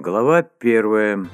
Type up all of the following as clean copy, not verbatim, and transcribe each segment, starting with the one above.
Глава первая.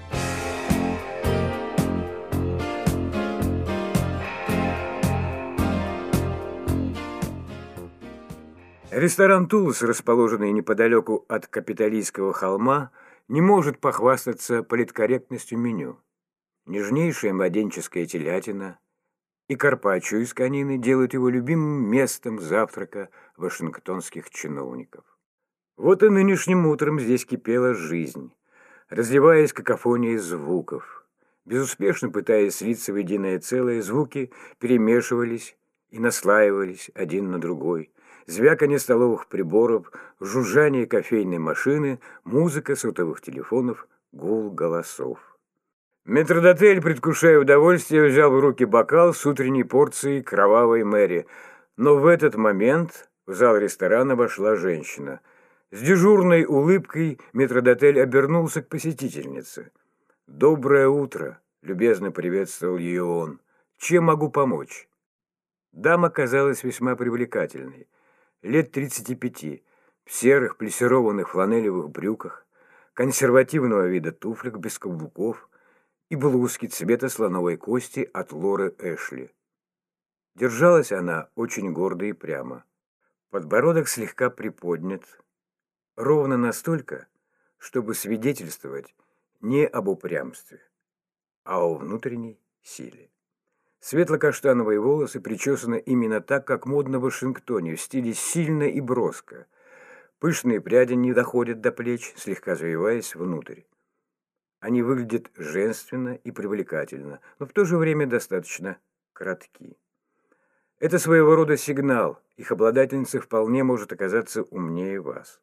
Ресторан «Тулус», расположенный неподалеку от Капитолийского холма, не может похвастаться политкорректностью меню. Нежнейшая младенческая телятина и карпаччо из конины делают его любимым местом завтрака вашингтонских чиновников. Вот и нынешним утром здесь кипела жизнь, разливаясь какофонией звуков. Безуспешно пытаясь слиться в единое целое, звуки перемешивались и наслаивались один на другой. Звяканье столовых приборов, жужжание кофейной машины, музыка сотовых телефонов, гул голосов. Метрдотель, предвкушая удовольствие, взял в руки бокал с утренней порцией кровавой Мэри. Но в этот момент в зал ресторана вошла женщина. С дежурной улыбкой метрдотель обернулся к посетительнице. «Доброе утро!» — любезно приветствовал ее он. «Чем могу помочь?» Дама казалась весьма привлекательной. Лет 35, в серых плессированных фланелевых брюках, консервативного вида туфлях без каблуков и блузке цвета слоновой кости от Лоры Эшли. Держалась она очень гордо и прямо. Подбородок слегка приподнят, ровно настолько, чтобы свидетельствовать не об упрямстве, а о внутренней силе. Светло-каштановые волосы причесаны именно так, как модно в Вашингтоне, в стиле сильно и броско. Пышные пряди не доходят до плеч, слегка завиваясь внутрь. Они выглядят женственно и привлекательно, но в то же время достаточно коротки. Это своего рода сигнал, их обладательница вполне может оказаться умнее вас.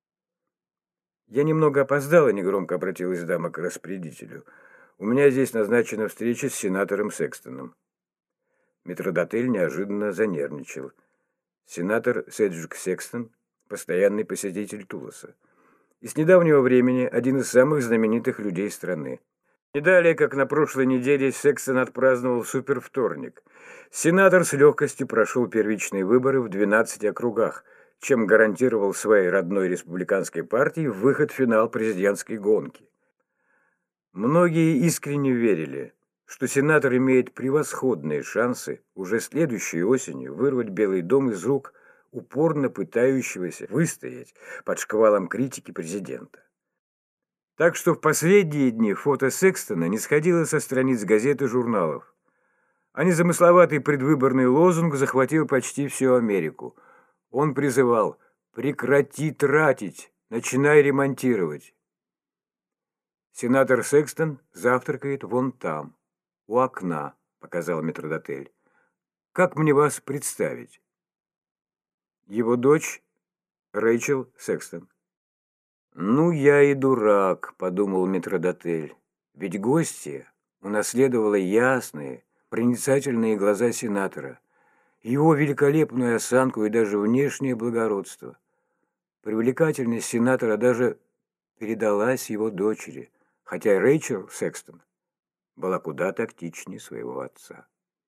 «Я немного опоздала», — негромко обратилась дама к распорядителю. «У меня здесь назначена встреча с сенатором Секстоном». Метрдотель неожиданно занервничал. Сенатор Седжвик Секстон – постоянный посетитель Тулуса. И с недавнего времени один из самых знаменитых людей страны. Не далее, как на прошлой неделе, Секстон отпраздновал супервторник. Сенатор с легкостью прошел первичные выборы в 12 округах, чем гарантировал своей родной республиканской партии выход в финал президентской гонки. Многие искренне верили, что сенатор имеет превосходные шансы уже следующей осенью вырвать Белый дом из рук упорно пытающегося выстоять под шквалом критики президента. Так что в последние дни фото Секстона не сходило со страниц газет и журналов. А незамысловатый предвыборный лозунг захватил почти всю Америку. Он призывал «прекрати тратить, начинай ремонтировать». «Сенатор Секстон завтракает вон там, у окна», — показал метрдотель. «Как мне вас представить?» «Его дочь Рэйчел Секстон». «Ну, я и дурак», — подумал метрдотель. «Ведь гостья унаследовала ясные, проницательные глаза сенатора, его великолепную осанку и даже внешнее благородство. Привлекательность сенатора даже передалась его дочери, хотя Рэйчел Секстон была куда тактичнее своего отца.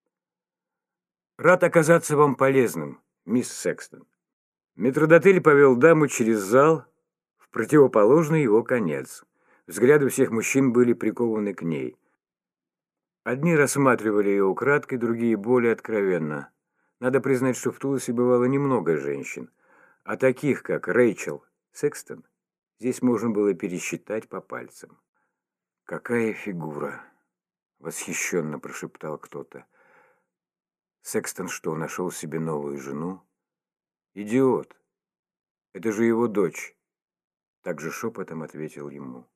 «Рад оказаться вам полезным, мисс Секстон». Метрдотель повел даму через зал в противоположный его конец. Взгляды всех мужчин были прикованы к ней. Одни рассматривали ее украдкой, другие более откровенно. Надо признать, что в Тулусе бывало немного женщин, а таких, как Рэйчел Секстон, здесь можно было пересчитать по пальцам. «Какая фигура!» — восхищенно прошептал кто-то. «Секстон что, нашел себе новую жену?» «Идиот! Это же его дочь!» Так же шепотом ответил ему